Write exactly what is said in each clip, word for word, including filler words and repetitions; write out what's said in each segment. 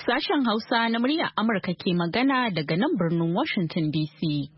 Sashen Hausa na muryar Amurka ke magana daga nan birnin Washington D C.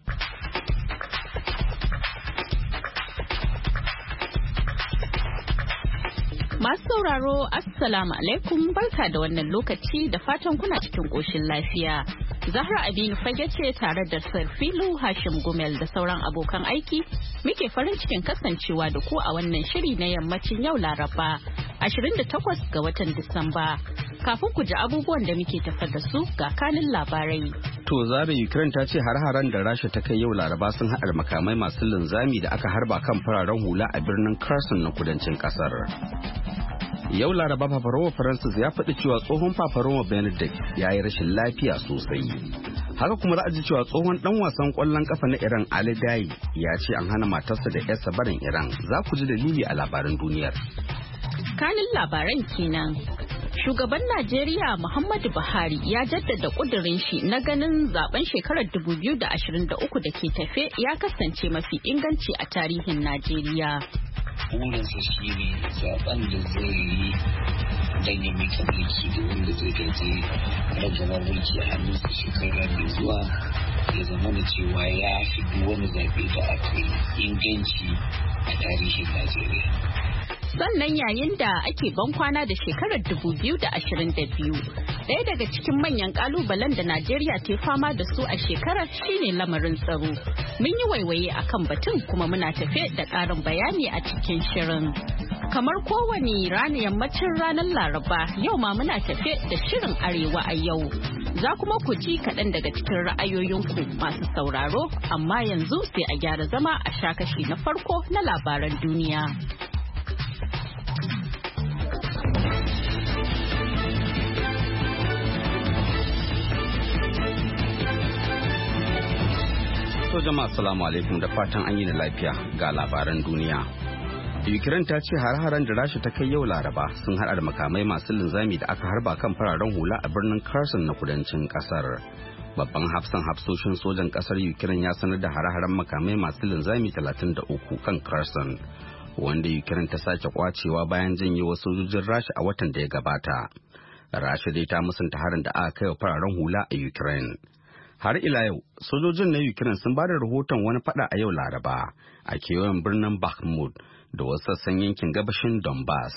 Masu sauraro, Assalamu alaikum, barka da wannan lokaci da fatan kuna cikin ƙoshin lafiya. Zahra Aminu Fage ce tare da Sarfilu Hashim Gumel da sauran abokan aiki muke farin cikin kasancewa da ku a wannan shiri na yammacin yau Laraba, ashirin da takwas ga watan Disamba. Kafin ku ji abubuwan da muke tafa da su ga kanin labarai. To zabe Ukraine ta ce har-haren da Rasha ta kai yau Laraba sun haɗa makamai masu linzami da aka harba kan fararen hula a birnin Kherson na kudancin kasar. Yau Laraba Paparoma Francis ya faɗi cewa tsohon Paparoma Benedict ya yi rashin lafiya sosai. Haka kuma za a ji cewa tsohon ɗan wasan ƙwallon ƙafa na Iran Ali Daei ya ce an hana matarsa da 'yarsa barin Iran. Za ku ji dalili a labaran duniyar. Kanin labaran kenan. Shugaban Najeriya Muhammadu Buhari ya jaddada ƙudurin shi na ganin zaben shekarar dubu biyu da ashirin da uku da ke tafe ya kasance mafi inganci a tarihin Najeriya. Burinsa shi ne zaben da zai yi don ya mika mulki da wanda zai gaje ragamar mulki a hannunsa shekara mai zuwa ya zama da cewa ya fi duk wani zaɓe da aka yi inganci a tarihin Najeriya. Sannan yayin da ake ban kwana da shekarar dubu biyu da ashirin da biyu, ɗaya daga cikin manyan ƙalubalen da Najeriya ta fama da su a shekarar shine lamarin tsaro. Mun yi waiwaye akan batun kuma muna tafe da ƙarin bayani a cikin shirin. Kamar kowane ranar yammacin ranar Laraba, yau ma muna tafe da shirin Arewa a yau. Za kuma ku ji kaɗan daga cikin ra'ayoyinku masu sauraro, amma yanzu sai a gyara zama a sha kashi na farko na labaran duniya. To jama'a assalamu alaikum da fatan an yi da lafiya ga labaran duniya. Ukraine ta ce har-haren da Rasha ta kai yau Laraba sun hada da makamai masu linzami da aka harba kan fararen hula a birnin Kherson na kudancin kasar. Babban hafsan hafsoshin sojan kasar Ukraine ya sanar da har-haren makamai masu linzami talatin da uku kan Kherson, wanda Ukraine ta sake kwacewa bayan janyewa sojojin Rasha a watan da ya gabata. Rasha dai ta musanta harin da aka kai wa fararen hula a Ukraine. Har ila yau, sojojin na Ukraine sun ba da rahoton wani fada a yau Laraba a kewayen birnin Bakhmut da wasu sassan yankin gabashin Donbass.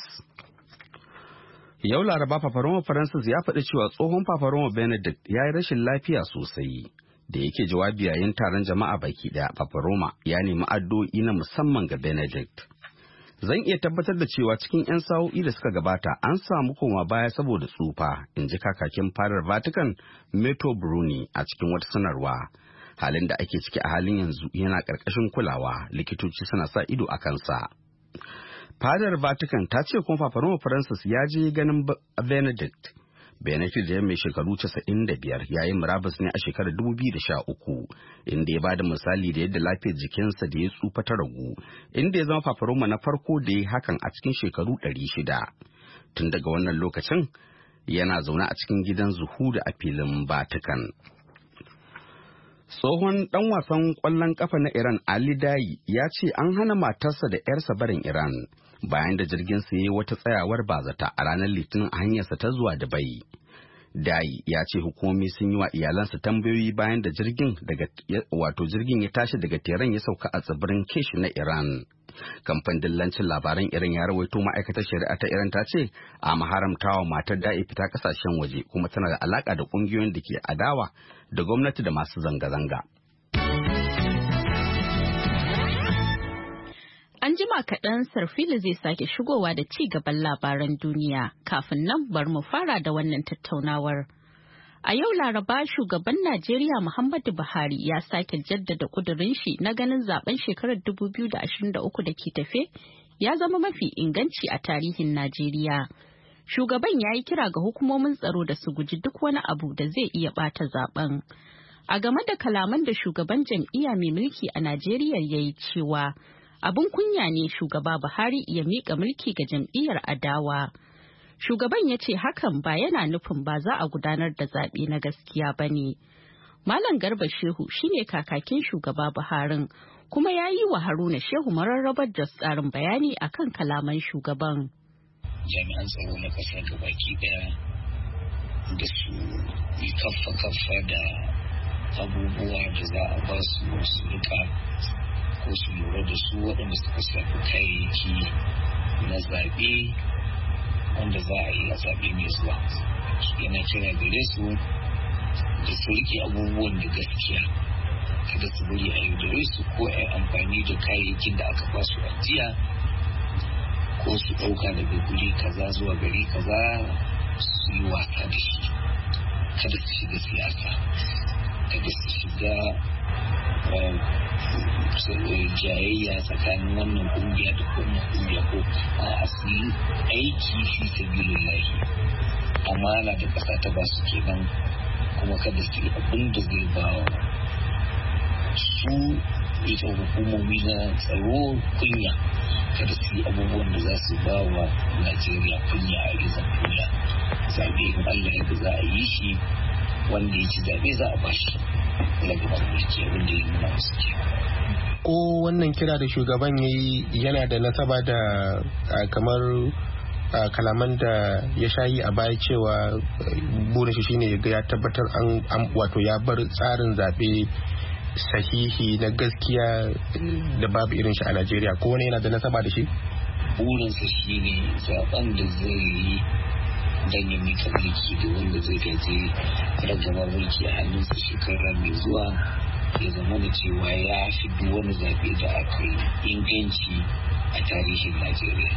Yau Laraba Paparoma Francis ya faɗi cewa tsohon Paparoma Benedict ya yi rashin lafiya sosai. Da yake jawabi yayin taron jama'a baki ɗaya, Paparoma ya nemi addu'o'i na musamman ga Benedict. Zan iya tabbatar da cewa cikin 'yan sa'o'i da suka gabata an samu koma baya saboda tsufa, in ji kakakin fadar Vatican Matteo Bruni a cikin wata sanarwa. Halin da ake ciki a halin yanzu yana ƙarƙashin kulawa, likitoci suna sa ido a kansa. Fadar Vatican ta ce kuma Paparoma Francis ya je ganin Benedict. Benedict da mai shekaru casa'in da biyar ya yi murabus ne a shekarar dubu biyu da sha uku, inda ya ba da misali da yadda lafiyar jikinsa da ya tsufa ta ragu, inda ya zama Paparoma na farko da ya hakan a cikin shekaru ɗari shida. Tun daga wannan lokacin yana zaune a cikin gidan zuhudu a filin Vatican. Tsohon ɗan wasan ƙwallon ƙafa na Iran Ali Daei ya ce an hana matarsa da 'yarsa barin Iran bayan da jirginsa ya yi wata tsayawar bazata a ranar Litinin a hanyarsa ta zuwa Dubai. Daei ya ce hukumomi sun yi wa iyalansa tambayoyi bayan da jirgin daga wato jirgin ya tashi daga Tehran ya sauka a tsibirin Kesh na Iran. Kamfanin dillancin labaran Iran ya rawaito ma'aikatar shari'a ta Iran ta ce a maharamtawa matar Daei fita kasashen waje kuma tana da alaka da kungiyoyin da ke adawa da gwamnati da masu zanga-zanga. An jima kaɗan Sarfilu zai sake shigowa da ci gaban labaran duniya. Kafin nan bar mu fara da wannan tattaunawar. A yau Laraba shugaban Najeriya Muhammadu Buhari ya sake jaddada ƙudurin shi na ganin zaben shekarar dubu biyu da ashirin da uku da ke tafe ya zama mafi inganci a tarihin Najeriya. Shugaban ya yi kira ga hukumomin tsaro da su guji duk wani abu da zai iya ɓata zaben. A game da kalaman da shugaban jam'iyya mai mulki a Najeriya ya yi cewa abin kunya ne shugaba Buhari ya miƙa mulki ga jam'iyyar adawa. Shugaban ya ce hakan ba yana nufin ba za a gudanar da zaɓe na gaskiya ba ne. Malam Garba Shehu shine kakakin shugaba Buharin kuma ya yi wa Haruna Shehu mararrabar da tsarin bayani akan kalaman shugaban. Jami'an tsaro na ƙasar gabaki daya da su yi kaffa-kaffa da abubuwa da za a ba su su rika ko su lura da su waɗanda suka shafi kayayyaki na zaɓe wanda za a yi a zaɓe mai zuwa. Yana kira gare su da su rike abubuwan da gaskiya, kada su bari a yaudare su ko a yi amfani da kayayyakin da aka ba su ajiya ko su ɗauka daga guri kaza zuwa gari kaza su yi wasa da shi. Kada su shiga siyasa, kada su shiga jayayya tsakanin wannan kungiya da wannan kungiya ko a asiri aiki fi sabilillahi. Amana da ƙasa ta ba su kenan, kuma kada su yi abin da zai ba su ita hukumomi na tsaro kunya. Kada su yi abubuwan da za su ba wa Najeriya kunya a rizan kunya. Zaɓe in Allah ya za a yi shi, wanda ya ci zaɓe za a bashi lagabar mulki abin da ya nuna wasu ke. Ko wannan kira da shugaban ya yi yana da nasaba da kamar kalaman da ya shayi a baya cewa burin shi shine ya tabbatar an wato ya bar tsarin zaɓe sahihi na gaskiya da babu irin shi a Najeriya, ko wani yana da nasaba da shi? Burinsa shine zaben da zai yi don ya mika mulki da wanda zai gaje ragamar mulki a hannunsa shekara mai zuwa, ya zama da cewa ya fi duk wani zaɓe da aka yi inganci a tarihin Najeriya.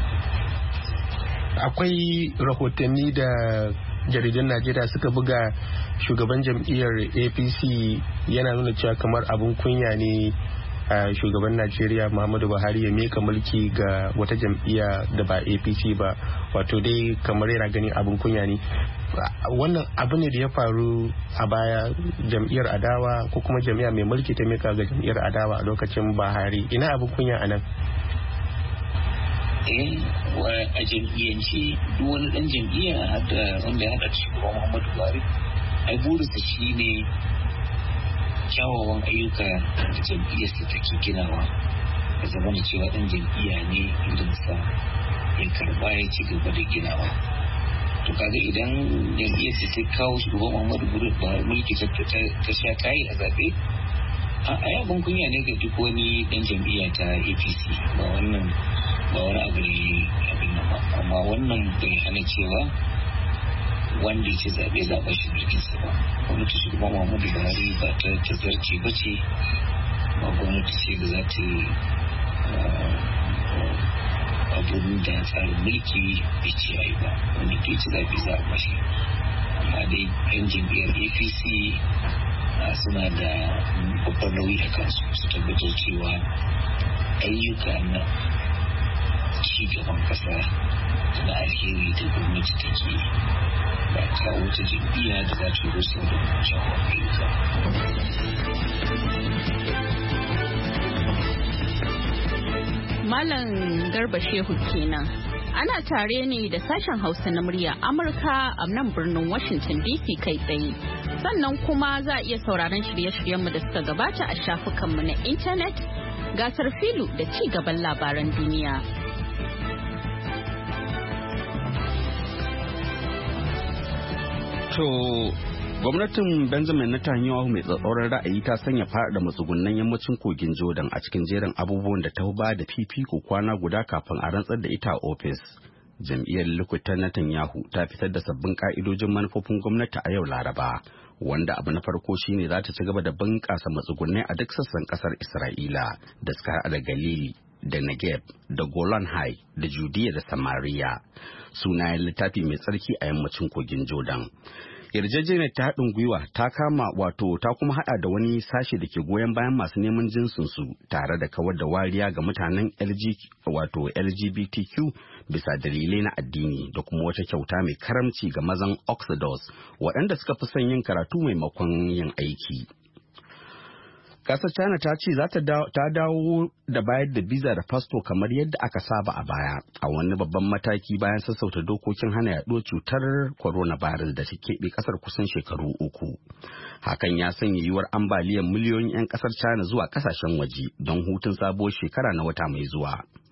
Akwai rahotanni da jaridun Najeriya suka buga shugaban jam'iyyar A P C yana nuna cewa kamar abin kunya ne a shugaban Najeriya Muhammadu Buhari ya mika mulki ga wata jam'iyya da ba A P C ba, wato dai kamar yana ganin abin kunya ne. Wannan abu ne da ya faru a baya, jam'iyyar adawa ko kuma jam'iyya mai mulki ta mika ga jam'iyyar adawa a lokacin Buhari. Ina abin kunya a nan? eh a jam'iyyance duk wani dan jam'iyya da wanda ya haɗa shugaban Muhammadu Buhari ai burinsa shine kyawawan ayyuka da jam'iyyarsa take ginawa, ya zama da cewa dan jam'iyya ne irinsa ya karba ya ci gaba da ginawa. To kaga idan jam'iyyar ta kawo shugaban Muhammadu Buhari mulki ta sha kayi a zaɓe, a yabon kunya ne ga duk wani dan jam'iyya ta A P C. Ba wannan ba wani abu ne abin nan ba, amma wannan bai hana cewa wanda ya ce zaɓe zaɓa shi mulkinsa ba. Gwamnati shugaban Muhammadu Buhari ba ta tazarce ba ce, ba gwamnati ce da za ta yi abun da tsarin mulki bai ce a yi ba. Wanda ke ci zaɓe za a bashi, amma dai yan jam'iyyar A P C suna da babban nauyi a kansu su tabbatar cewa ayyuka na ci gaban kasa da alheri da gwamnati take ba kawo ta jam'iyya da za ta rusa da wancan ayyuka. Malam Garba Shehu kenan. Ana tare ne da sashen Hausa na murya Amurka a nan birnin Washington D C kai tsaye. Sannan kuma za a iya sauraron shirye-shiryenmu da suka gabata a shafukanmu na intanet, gasar filu da ci gaban labaran duniya. To, gwamnatin Benjamin Netanyahu mai tsatsauran ra'ayi ta sanya da matsugunan yammacin kogin Jordan a cikin jerin abubuwan da ta ba da fifiko kwana guda kafin a rantsar da ita a ofis. Jam'iyyar Likud ta Netanyahu ta fitar da sabbin ka'idojin manufofin gwamnati a yau Laraba, wanda abu na farko shine za ta ci gaba da bunƙasa matsugunai a duk sassan ƙasar Isra'ila da suka haɗa da Galili da Negev da Golan High da Judea da Samaria. Sunayen littafi mai tsarki a yammacin kogin Jordan. Yarjejeniyar ta haɗin gwiwa ta kama wato ta kuma haɗa da wani sashe da ke goyon bayan masu neman jinsin su tare da kawar da wariya ga mutanen L G wato L G B T Q bisa dalilai na addini da kuma wata kyauta mai karamci ga mazan Oxodus waɗanda suka fi son yin karatu maimakon yin aiki. Kasar China ta ce za ta dawo da bayar da biza da fasfo kamar yadda aka saba a baya a wani babban mataki bayan sassauta dokokin hana yaɗuwar cutar coronavirus da ta keɓe kasar kusan shekaru uku. Hakan ya sanya yiwuwar ambaliyar miliyoyin 'yan kasar China zuwa kasashen waje don hutun sabuwar shekara na wata mai zuwa.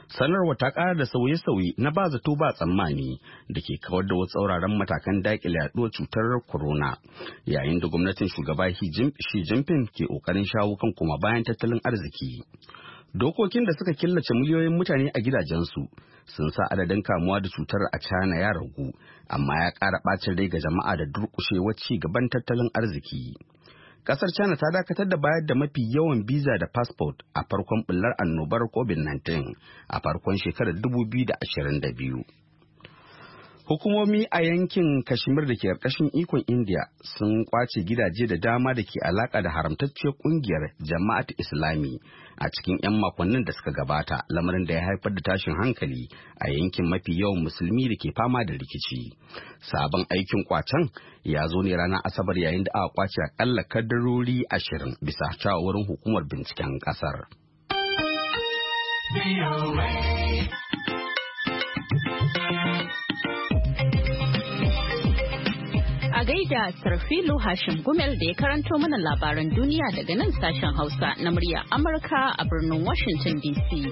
Sanarwa ta ƙara da sauye-sauye na ba zato ba tsammani da ke kawar da wasu tsauraran matakan daƙile yaɗuwar cutar corona, yayin da gwamnatin shugaba Xi Jinping ke ƙoƙarin shawo kan kuma bayan tattalin arziki. Dokokin da suka killace miliyoyin mutane a gidajensu sun sa adadin kamuwa da cutar a China ya ragu, amma ya ƙara ɓacin rai ga jama'a da durƙushewar ci gaban tattalin arziki. Kasar China ta dakatar da bayar da mafi yawan biza da fasfot a farkon bullar annobar covid nineteen a farkon shekarar dubu biyu da ashirin da biyu. Hukumomi a yankin Kashmir da ke ƙarƙashin ikon India sun kwace gidaje da dama da ke alaƙa da haramtacciyar ƙungiyar Jama'at Islami a cikin 'yan makonnin da suka gabata, lamarin da ya haifar da tashin hankali a yankin mafi yawan musulmi da ke fama da rikici. Sabon aikin kwacen ya zo ne ranar Asabar yayin da aka kwace akalla kaddarori ashirin bisa shawarwarin hukumar binciken ƙasar. A gaida Sarfilu Hashim Gumel da ya karanto mana labaran duniya daga nan sashen Hausa na murya Amurka a birnin Washington D C.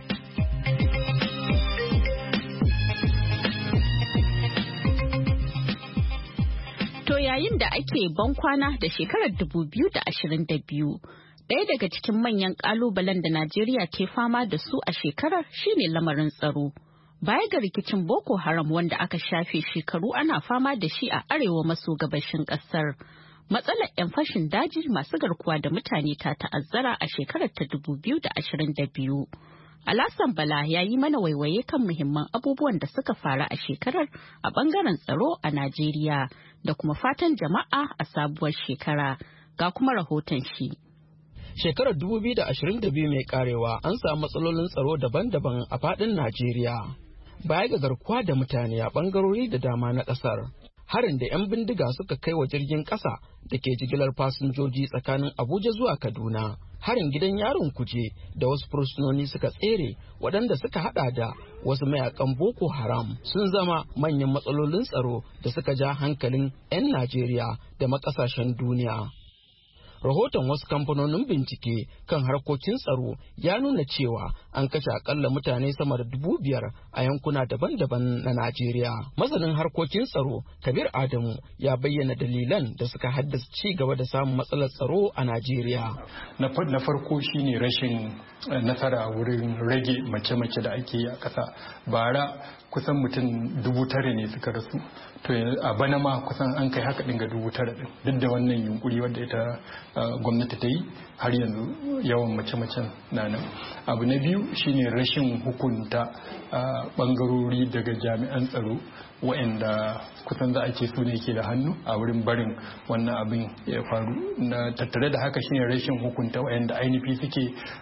To yayin da ake bankwana da shekarar dubu biyu da ashirin da biyu, ɗaya daga cikin manyan ƙalubalen da Najeriya ke fama da su a shekarar shine lamarin tsaro. Baya ga rikicin Boko Haram wanda aka shafe shekaru ana fama da shi a arewa maso gabashin ƙasar, matsalar 'yan fashin daji masu garkuwa da mutane ta ta'azzara a shekarar ta dubu biyu da ashirin da biyu. Alasan Bala ya yi mana waiwaye kan muhimman abubuwan da suka faru a shekarar a bangaren tsaro a Najeriya da kuma fatan jama'a a sabuwar shekara. Ga kuma rahoton shi. Shekarar dubu biyu da ashirin da biyu mai karewa an samu matsalolin tsaro daban-daban a faɗin Najeriya. Baya ga garkuwa da mutane a ɓangarori da dama na ƙasar, harin da 'yan bindiga suka kai wa jirgin ƙasa da ke jigilar fasinjoji tsakanin Abuja zuwa Kaduna, harin gidan yaron Kuje da wasu fursunoni suka tsere waɗanda suka hada da wasu mayakan Boko Haram sun zama manyan matsalolin tsaro da suka ja hankalin 'yan Najeriya da makasashen duniya. Rahoton wasu kamfanonin bincike kan harkokin tsaro ya nuna cewa an kashe akalla mutane sama da dubu biyar a yankuna daban-daban na Najeriya. Masanin harkokin tsaro Kabir Adamu ya bayyana dalilan da suka haddasa ci gaba da samun matsalar tsaro a Najeriya. Na farko shine rashin nasara wurin rage mace-mace da ake yi a ƙasa. Bara kusan mutum dubu tara ne suka rasu, to a bana ma kusan an kai haka ɗin ga dubu tara ɗin, duk da wannan yunkuri wadda ita gwamnati ta yi, har yanzu yawan mace-macen na nan. Abu na biyu shine rashin hukunta bangarori daga jami'an tsaro waɗanda kusan za a ce su ne ke da hannu a wurin barin wannan abin ya faru. Na tattare da haka shine rashin hukunta waɗanda ainihi suke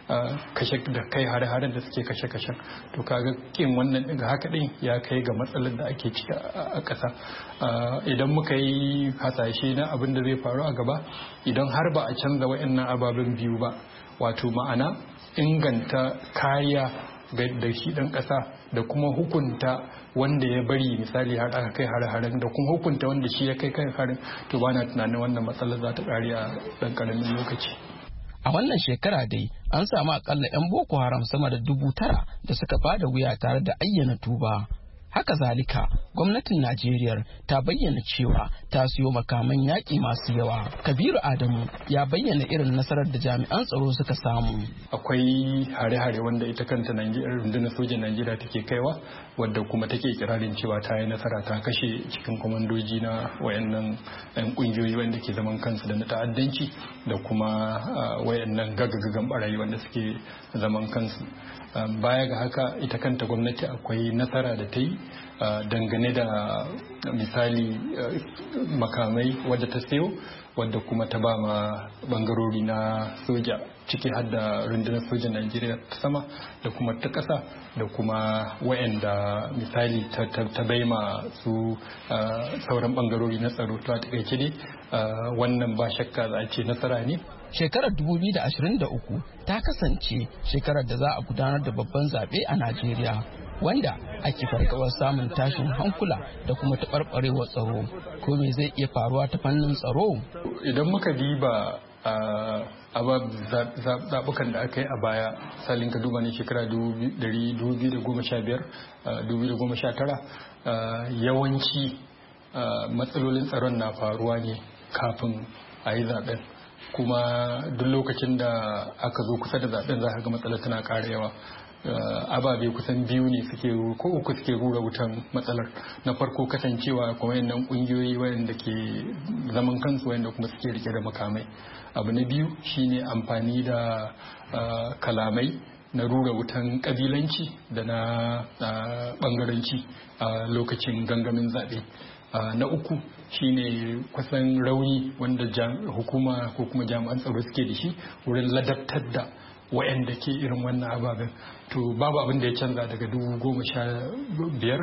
kashe da kai hare-haren da suke kashe-kashen. To kaga kin wannan daga haka din ya kai ga matsalar da ake ciki a ƙasa. Idan muka yi hasashe na abin da zai faru a gaba, idan har ba a canza waɗannan ababen biyu ba, wato ma'ana inganta kariya da shi ɗan ƙasa da kuma hukunta wanda ya bari misali har aka kai hare-haren da kuma hukunta wanda shi ya kai kai harin, to ba na tunanin wannan matsalar za ta ƙare a ɗan ƙaramin lokaci. A wannan shekara dai an samu akalla 'yan Boko Haram sama da dubu tara da suka bada wuya tare da ayyana tuba. Haka zalika, gwamnatin Najeriya ta bayyana cewa ta siyo makaman yaƙi masu yawa. Kabiru Adamu ya bayyana irin nasarar da jami'an tsaro suka samu. Akwai hare-hare wanda ita kanta rundunar sojan Najeriya take kaiwa, wadda kuma take kirarin cewa ta yi nasara ta kashe cikin kwamandoji na wayannan yan kungiyoyi wanda ke zaman kansu da na ta'addanci da kuma wayannan gagagagan barayi wanda suke zaman kansu. Baya ga haka ita kanta gwamnati akwai nasara da ta yi dangane da misali makamai wadda ta sayo, wadda kuma ta ba ma bangarori na soja ciki har da rundunar sojan Najeriya ta sama da kuma ta ƙasa da kuma wayanda misali ta bai ma su sauran bangarori na tsaro. To a takaice dai wannan ba shakka za a ce nasara ne. Shekarar dubu biyu da ashirin da uku ta kasance shekarar da za a gudanar da babban zaɓe a Najeriya, wanda ake fargawar samun tashin hankula da kuma taɓarɓarewar tsaro. Ko me zai iya faruwa ta fannin tsaro? Idan muka diba zaɓukan da aka yi a baya salin ka duba ne shekara dubu biyu da goma sha biyar dubu biyu da goma sha tara yawanci matsalolin tsaron na faruwa ne kafin a yi zaɓen, kuma duk lokacin da aka zo kusa da zaɓen za ka ga matsalar tana ƙara yawa. ababe kusan biyu ne suke ko uku suke rura wutan matsalar. Na farko kasancewa kuma wayannan kungiyoyi wayanda ke zaman kansu wayanda kuma suke rike da makamai. Abu na biyu shine amfani da kalamai na rura wutan kabilanci da na bangaranci a lokacin gangamin zaɓe. Na uku shine kusan rauni wanda hukuma ko kuma jami'an tsaro suke da shi wurin ladabtar da wa'anda ke irin wannan ababen. To babu abin da ya canza daga dubu goma sha biyar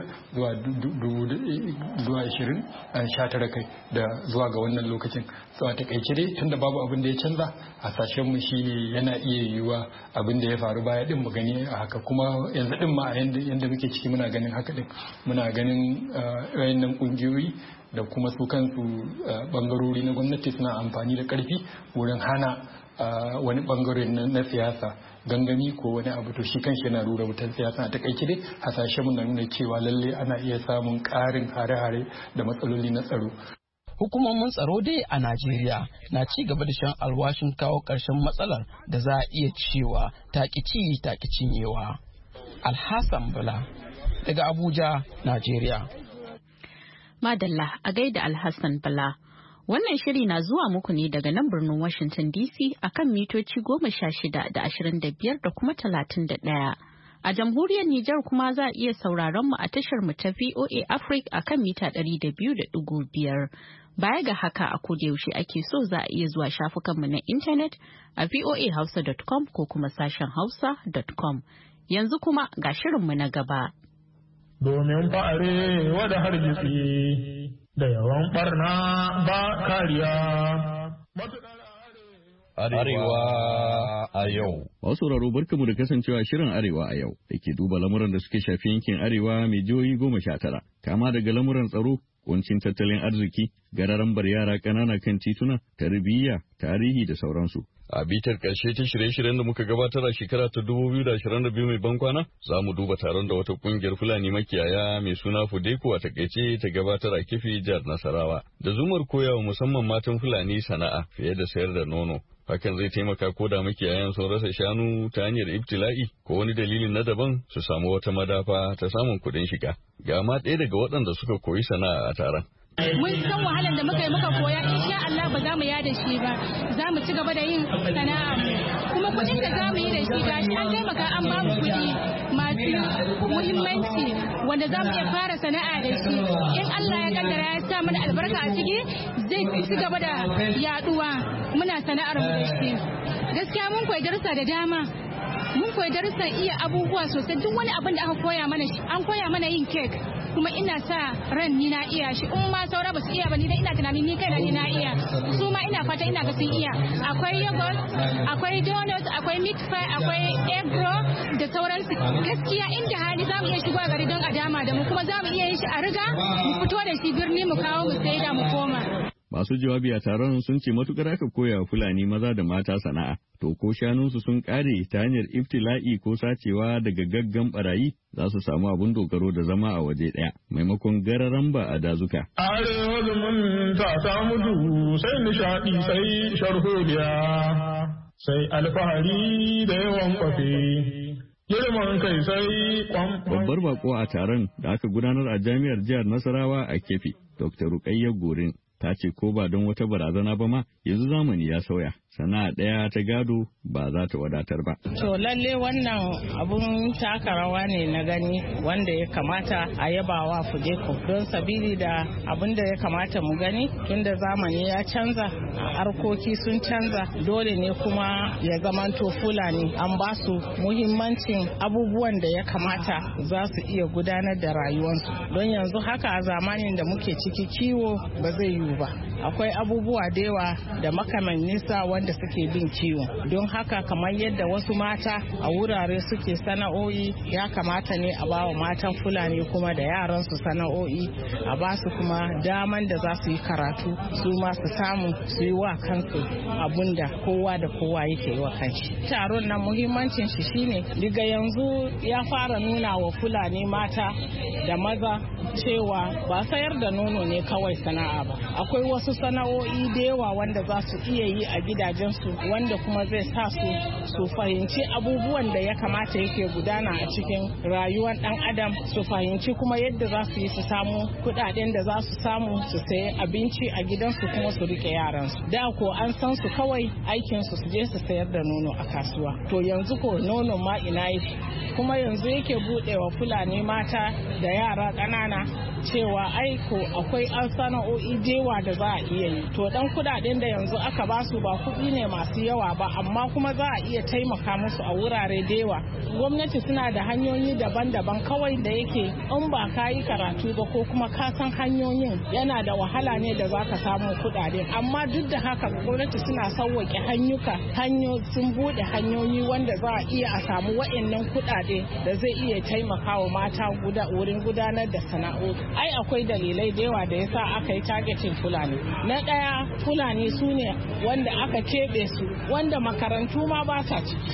zuwa ashirin sha tara kai da zuwa ga wannan lokacin. So a takaice dai tunda babu abin da ya canza, hasashen mu shine yana iya yiwuwa abin da ya faru baya din mu gani a haka, kuma yanzu din ma a yanda muke ciki muna ganin haka din. Muna ganin wayannan kungiyoyi da kuma su kansu bangarori na gwamnati suna amfani da karfi wurin hana wani bangare na siyasa gangami ko wani abu. To shi kanshi yana rura wutar siyasa. A takaice dai hasashe mun nuna cewa lalle ana iya samun ƙarin hare-hare da matsaloli na tsaro. Hukumomin tsaro dai a Najeriya na ci gaba da shan alwashin kawo ƙarshen matsalar da za a iya cewa taƙici taƙi cinyewa. Alhassan Bala daga Abuja, Najeriya. Madalla a gaida Alhassan Bala. Wannan shiri na zuwa muku ne daga nan birnin Washington D C akan mitoci goma sha shida da ashirin da biyar da kuma talatin da ɗaya. A jamhuriyar Nijar kuma za a iya sauraron mu a tashar mu ta V O A Africa akan mita ɗari da biyu da ɗigo biyar. Baya ga haka a koda yaushe ake so za a iya zuwa shafukanmu na intanet a voa hausa dot com ko kuma sashen hausa dot com. Yanzu kuma ga shirinmu na gaba. Domin fa'are wada hargitsi da yawan barna ba kariya. Arewa a yau. Masu sauraro barkamu da kasancewa shirin Arewa a yau da ke duba lamuran da suke shafi yankin Arewa mai jihohi goma sha tara, kama daga lamuran tsaro, kuncin tattalin arziki, gararambar yara ƙanana kan tituna, tarbiyya, tarihi da sauransu. A bitar ƙarshe ta shirye-shiryen da muka gabatar a shekara ta dubu biyu da ashirin da biyu mai bankwana, za mu duba taron da wata ƙungiyar Fulani makiyaya mai suna Fudeko a takaice ta gabatar a Kifi jihar Nasarawa, da zumar koyawa musamman matan Fulani sana'a fiye da sayar da nono. Hakan zai taimaka ko da makiyayan sun rasa shanu ta hanyar ibtila'i ko wani dalilin na daban su samu wata madafa ta samun kuɗin shiga. Ga ma ɗaya daga waɗanda suka koyi sana'a a taron. Mun san wahalar da muka yi muka koya, insha Allah ba za mu yada shi ba, za mu ci gaba da yin sana'a kuma kuɗin da za mu yi da shi gashi an taimaka an ba mu kuɗi masu muhimmanci wanda za mu iya fara sana'a da shi. In Allah ya kaddara ya sa mana albarka a ciki zai ci gaba da yaduwa, muna sana'ar mu da shi. Gaskiya mun koyi darussa da dama. Mun koyi darussan iya abubuwa sosai, duk wani abin da aka koya mana an koya mana yin kek, kuma ina sa ran ni na iya shi. In ma saura ba su iya ba, ni dai ina tunanin ni kaina ni na iya, su ma ina fata ina ga sun iya. Akwai yogurt, akwai donut, akwai meat pie, akwai egg roll da sauransu. Gaskiya inda hali za mu iya shigo a gari don a dama da mu, kuma za mu iya yin shi a riga mu fito da shi birni mu kawo mu saida mu koma. Masu jawabi a taron sun ce matukar aka koya wa Fulani maza da mata sana'a, to ko shanunsu sun kare ta hanyar ibtila'i ko sacewa daga gaggan barayi za su samu abin dogaro da zama a waje ɗaya maimakon gararan ba a dazuka. Arewa zumunta ta mutu sai nishaɗi sai sharholiya sai alfahari da yawan kwafe. Girman kai sai kwam. Babbar bako a taron da aka gudanar a jami'ar jihar Nasarawa a Kefi, Dokta Rukayya Gorin, ta ce ko ba don wata barazana ba ma yanzu zamani ya sauya, sana'a ɗaya ta gado ba za ta wadatar ba. To lalle wannan abun taka rawa ne na gani wanda ya kamata a yabawa Fudeko, don sabili da abin da ya kamata mu gani tunda zamani ya canza, harkoki sun canza, dole ne kuma ya zamanto Fulani an ba su muhimmancin abubuwan da ya kamata za su iya gudanar da rayuwarsu. Don yanzu haka a zamanin da muke ciki kiwo ba zai yiwu duba. Akwai abubuwa da yawa da makaman nisa wanda suke bin ciwo. Don haka kamar yadda wasu mata a wurare suke sana'o'i, ya kamata ne a bawa matan Fulani kuma da yaran su sana'o'i, a ba su kuma daman da za su yi karatu su ma su samu su yi wa kansu abun da kowa da kowa yake yi wa kanshi. Taron nan muhimmancin shi shine daga yanzu ya fara nuna wa Fulani mata da maza cewa ba sayar da nono ne kawai sana'a ba. Akwai wasu sana'o'i da yawa wanda za su iya yi a gidajensu wanda kuma zai sa su su fahimci abubuwan da ya kamata yake gudana a cikin rayuwar dan adam, su fahimci kuma yadda za su yi su samu kudaden da za su samu su sayi abinci a gidansu kuma su rike yaransu. Da ko an san su kawai aikin su su je su sayar da nono a kasuwa. To yanzu ko nono ma ina yake, kuma yanzu yake budewa Fulani mata da yara ƙanana cewa aiko akwai an sana'o'i dewa da za a iya yi. To dan kudaden da yanzu aka basu ba kuɗi ne masu yawa ba, amma kuma za a iya taimaka musu a wurare dewa. Gwamnati suna da hanyoyi daban-daban, kawai da yake in ba ka yi karatu ba ko kuma ka san hanyoyin yana da wahala ne da za ka samu kudaden. Amma duk da haka gwamnati suna sauwaƙe hanyuka hanyo sun bude hanyoyi wanda za a iya a samu wa'annan kudade da zai iya taimakawa mata guda wurin gudanar da sana'o'i. Ai akwai dalilai da yawa da yasa aka yi targeting Fulani. Na ɗaya, Fulani su ne wanda aka keɓe su, wanda makarantu ma ba sa ciki,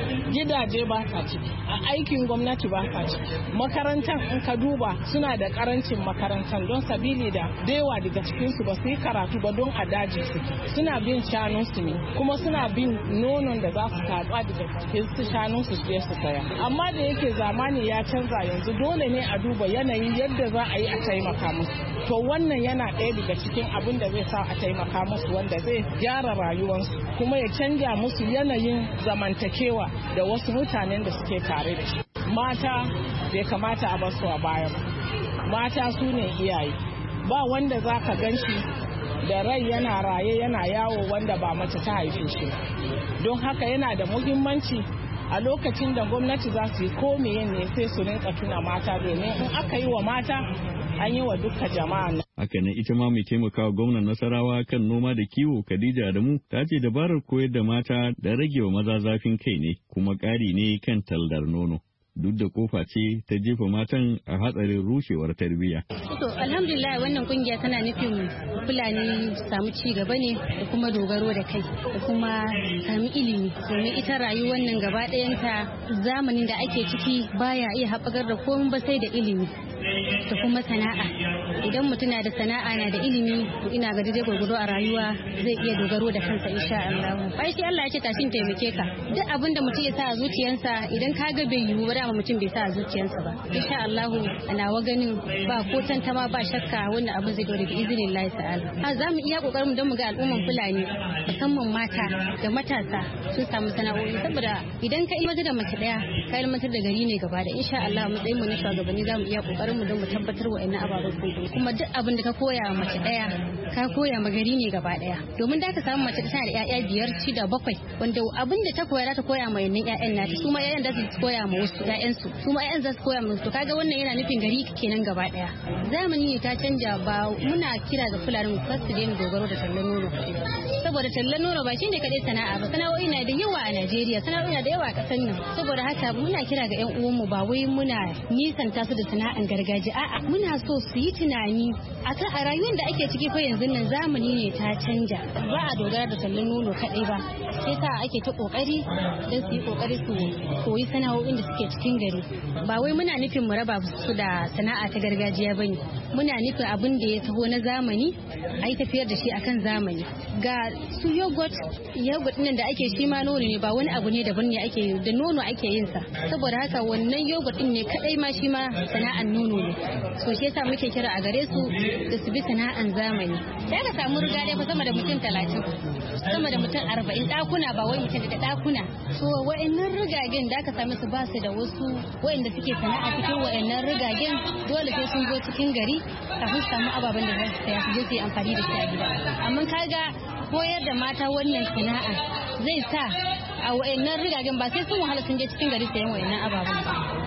gidaje ba sa ciki, a aikin gwamnati ba sa ciki. Makarantar in ka duba suna da karancin makarantar don sabili da yawa daga cikin su ba su yi karatu ba don a daji suke. Suna bin shanun su ne, kuma suna bin nonon da za su tatsa daga cikin su shanun su je su saya. Amma da yake zamani ya canza yanzu, dole ne a duba yanayin yadda za a yi a taimaka musu. To wannan yana ɗaya daga cikin abin da zai sa a taimaka musu, wanda zai gyara rayuwarsu kuma ya canja musu yanayin zamantakewa da wasu mutanen da suke tare da shi. Mata bai kamata a basu a baya ba. Mata su ne iyaye. Ba wanda za ka gan shi da rai yana raye yana yawo wanda ba mace ta haife shi. Don haka yana da muhimmanci a lokacin da gwamnati za su yi ko meye ne sai su rinka tuna mata, domin in aka yi wa mata an yi wa duka jama'a. Haka ne ita ma mai taimakawa gwamnan Nasarawa kan noma da kiwo Khadija Adamu ta ce dabarar koyar da mata da rage wa maza zafin kai ne kuma ƙari ne kan tallar nono. Duk da kofa ce ta jefa matan a hatsarin rushewar tarbiyya. To alhamdulillah wannan kungiya tana nufin Fulani samu ci gaba ne da kuma dogaro da kai da kuma sami ilimi, domin ita rayuwar nan gaba ɗayanta zamanin da ake ciki baya iya haɓakar da komai ba sai da ilimi da kuma sana'a. Idan mutum na da sana'a na da ilimi, ina ga daidai gwargwado a rayuwa zai iya dogaro da kansa insha Allah. Bai shi Allah ya ce tashin taimake ka. Duk abin da mutum ya sa a zuciyarsa idan ka ga bai yiwu ba dama mutum bai sa a zuciyarsa ba. Insha Allah ana wa ganin ba ko tantama ba shakka wannan abin zai dore bi iznillahi ta'ala. Ha za mu iya kokarin mu don mu ga al'umman Fulani musamman mata da matasa sun samu sana'o'i, saboda idan ka ilmantar da mace daya ka ilmantar da gari ne gaba da insha Allah matsayin mu na shugabanni za mu iya kokarin mu don mu tabbatar wa ina ababen sun kuma duk abin da ka koya wa mace daya ka koya ma gari ne gaba daya, domin da ka samu mace tana da ƴaƴa biyar shida bakwai wanda abin da ta koya za ta koya ma yannin ƴaƴan nata, su ma ƴaƴan za su koya ma wasu ƴaƴan su su ma ƴaƴan za su koya ma wasu. Kaga wannan yana nufin gari kenan gaba daya. Zamani ne ta canja, ba muna kira ga Fulani mu fasu daina dogaro da tallan nono saboda tallan nono ba shine kadai sana'a ba. Sana'o'i na da yawa a Najeriya, sana'o'i na da yawa a kasar nan. Saboda haka muna kira ga ƴan uwanmu ba wai muna nisanta su da sana'an gargajiya, a'a muna so su yi tunani akan a rayuwar da ake ciki fa yanzu nan zamani ne ta canja, ba a dogara da tallan nono kadai ba. Sai sa ake ta kokari don su yi kokari su koyi sana'o'in da suke cikin gari. Ba wai muna nufin mu raba su da sana'a ta gargajiya bane, muna nufin abin da ya taho na zamani a yi tafiyar da shi akan zamani. Ga su yogurt yogurt nan da ake shi ma nono ne, ba wani abu ne daban ne ake da nono ake yin sa. Saboda haka wannan yogurt din ne kadai ma shi ma sana'an nono ne. So shi yasa muke kira a gare su da su bi sana'an zamani. Sai ka samu riga dai fa sama da mutum talatin, sama da mutum arba'in dakuna, ba wai mutum da dakuna. So wa'annan rigagen da aka same su ba su da wasu wa'anda suke sana'a cikin wa'annan rigagen, dole sai sun zo cikin gari kafin su samu ababen da za su saya su je su yi amfani da shi a gida. Amma kaga koyar da mata wannan sana'a zai sa a wa'annan rigagen ba sai sun wahala sun je cikin gari sayan wa'annan ababen ba.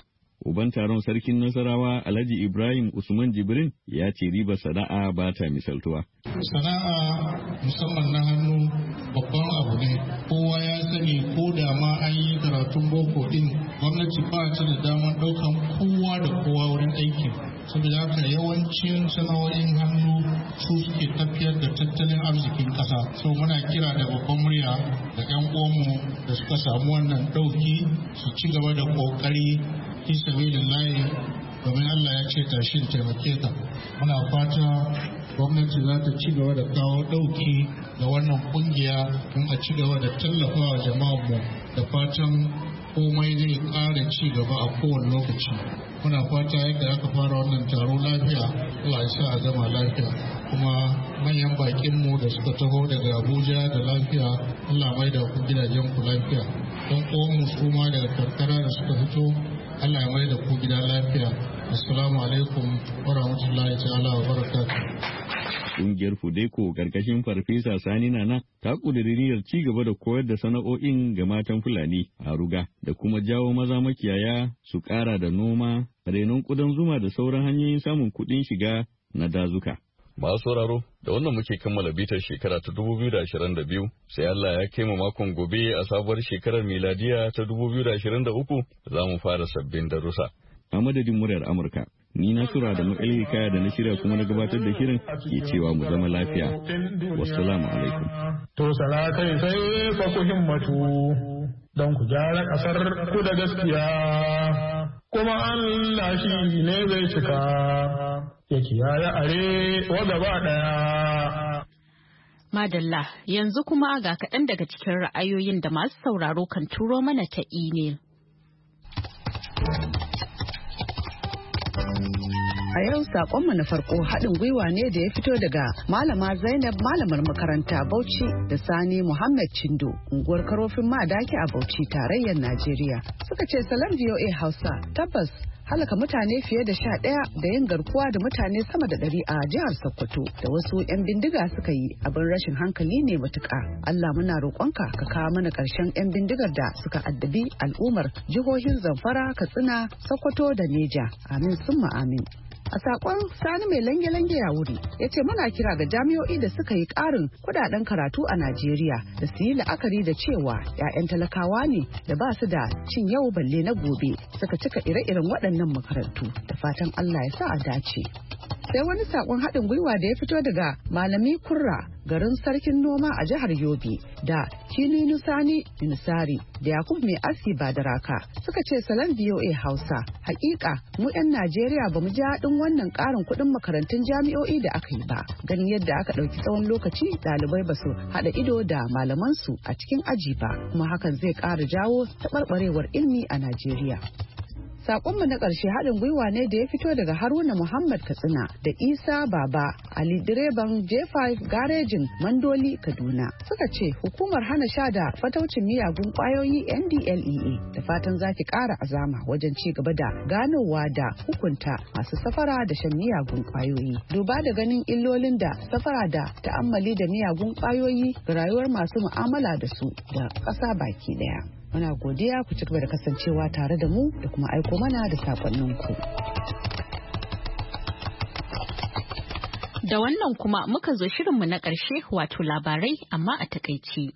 Uban taron sarkin Nasarawa Alhaji Ibrahim Usman Jibrin ya ce ribar sana'a ba ta misaltuwa. Sana'a musamman na hannu babban abu ne. Kowa ya sani ko da ma an yi karatun boko din gwamnati ba ta da damar ɗaukan kowa da kowa wurin aiki. Saboda haka yawancin sana'o'in hannu su suke tafiyar da tattalin arzikin ƙasa. So muna kira da babban murya da 'yan uwanmu da suka samu wannan ɗauki su ci gaba da ƙoƙari fi sabilillahi domin Allah ya ce tashin taimake ka. Muna fata gwamnati za ta ci gaba da kawo ɗauki ga wannan kungiya don a ci gaba da tallafawa jama'armu da fatan komai zai ƙara ci gaba a kowane lokaci. Muna fata yadda aka fara wannan taro lafiya, Allah ya sa a gama lafiya. Kuma manyan bakinmu da suka taho daga Abuja da lafiya, Allah mai da ku gidajen ku lafiya. Don kowanmu su ma daga karkara da suka fito, Allah ya mai da ku gida lafiya. Assalamu alaikum wa rahmatullahi ta'ala wa barakatuh. Ƙungiyar Fudeko ƙarƙashin Farfesa Sani Nana ta ƙudiri niyyar ci gaba da koyar da sana'o'in ga matan Fulani a Ruga da kuma jawo maza makiyaya su ƙara da noma, renon ƙudan zuma da sauran hanyoyin samun kuɗin shiga na dazuka. Masu sauraro, da wannan muke kammala bitar shekara ta dubu biyu da ashirin da biyu, sai Allah ya kai mu makon gobe a sabuwar shekarar miladiya ta dubu biyu da ashirin da uku za mu fara sabbin darussa. A madadin muryar Amurka, ni na tura da matsayi kaya da na shirya kuma na gabatar da shirin ke cewa mu zama lafiya. Wassalamu alaikum. To salatai sai fa ku himmatu don ku gyara ƙasar ku da gaskiya. Kuma Allah shi ne zai cika ya kiyaye are wa gaba ɗaya. Madalla, yanzu kuma ga kaɗan daga cikin ra'ayoyin da masu sauraro kan turo mana ta imel. A yau sakonmu na farko haɗin gwiwa ne da ya fito daga Malama Zainab malamar makaranta Bauchi da Sani Muhammad Chindo, unguwar Karofin Madaki a Bauchi tarayyar Najeriya. Suka ce salam V O A Hausa, tabbas halaka mutane fiye da sha ɗaya da yin garkuwa da mutane sama da ɗari a jihar Sokoto da wasu 'yan bindiga suka yi abin rashin hankali ne matuƙa. Allah muna roƙonka ka kawo mana ƙarshen 'yan bindigar da suka addabi al'ummar jihohin Zamfara, Katsina, Sokoto da Neja. Amin summa amin. A sakon Sani mai lange-lange ya wuri ya ce muna kira ga jami'o'i da suka yi ƙarin kudaden karatu a Najeriya da su yi la'akari da cewa 'ya'yan talakawa ne da ba su da cin yau balle na gobe suka cika ire-iren waɗannan makarantu da fatan Allah ya sa a dace. Sai wani sakon haɗin gwiwa da ya fito daga Malami Kurra garin Sarkin Noma a jihar Yobe da Kininu Sani Insari da Yakub Mai Aski Badaraka suka ce salam V O A Hausa. Hakika mu 'yan Najeriya ba mu ji haɗin wannan ƙarin kuɗin makarantun jami'o'i da aka yi ba. Ganin yadda aka ɗauki tsawon lokaci ɗalibai ba su haɗa ido da malamansu a cikin aji ba, kuma hakan zai ƙara jawo taɓarɓarewar ilimi a Najeriya. Sakonmu na ƙarshe haɗin gwiwa ne da ya fito daga Haruna Muhammad Katsina da Isa Baba Ali direban J five garejin Mandoli Kaduna. Suka ce hukumar hana sha da fataucin miyagun ƙwayoyi N D L E A da fatan za ki ƙara azama wajen ci gaba da ganowa da hukunta masu safara da shan miyagun ƙwayoyi. Duba da ganin illolin da safara da ta'ammali da miyagun ƙwayoyi ga rayuwar masu mu'amala da su da ƙasa baki ɗaya. Muna godiya ku ci gaba da kasancewa tare da mu da kuma aiko mana da sakonninku. Da wannan kuma muka zo shirinmu na ƙarshe wato labarai amma a takaici.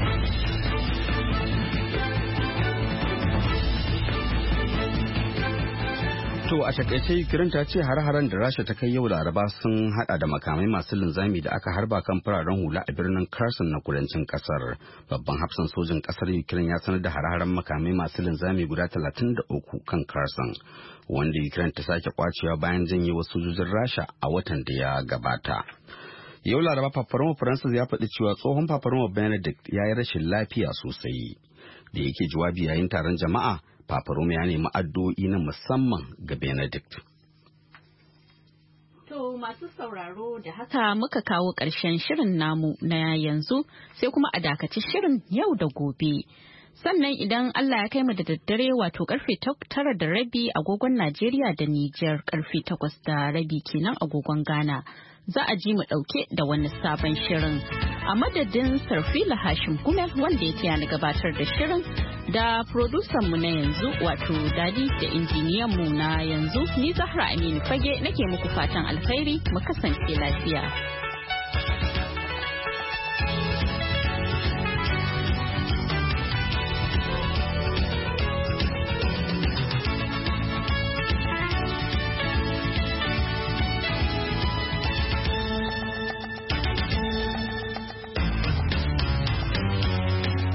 To a takaice Ukraine ta ce har-haren da Rasha ta kai yau Laraba sun hada da makamai masu linzami da aka harba kan fararen hula a birnin Kherson na kudancin kasar. Babban hafsan sojin kasar Ukraine ya sanar da har-haren makamai masu linzami guda talatin da uku kan Kherson, wanda Ukraine ta sake kwacewa bayan janye wasu sojojin Rasha a watan da ya gabata. Yau Laraba Paparoma Francis ya faɗi cewa tsohon Paparoma Benedict ya yi rashin lafiya sosai. Da yake jawabi yayin taron jama'a, Papa Roma ya nemi addu'o'i na musamman ga Benedict. To masu sauraro da haka muka kawo ƙarshen shirin namu na yanzu sai kuma a dakaci shirin yau da gobe. Sannan idan Allah ya kai mu da daddare wato karfe tara da rabi agogon Najeriya da Nijar karfe takwas da rabi kenan agogon Ghana. Za a ji mu ɗauke da wani sabon shirin. A madadin Sarfila Hashim Gumel wanda ya taya ni gabatar da shirin Da producer mu na yanzu wato Dadi da injiniyan mu na yanzu ni Zahra Aminu Fage nake muku fatan alkhairi mu kasance lafiya.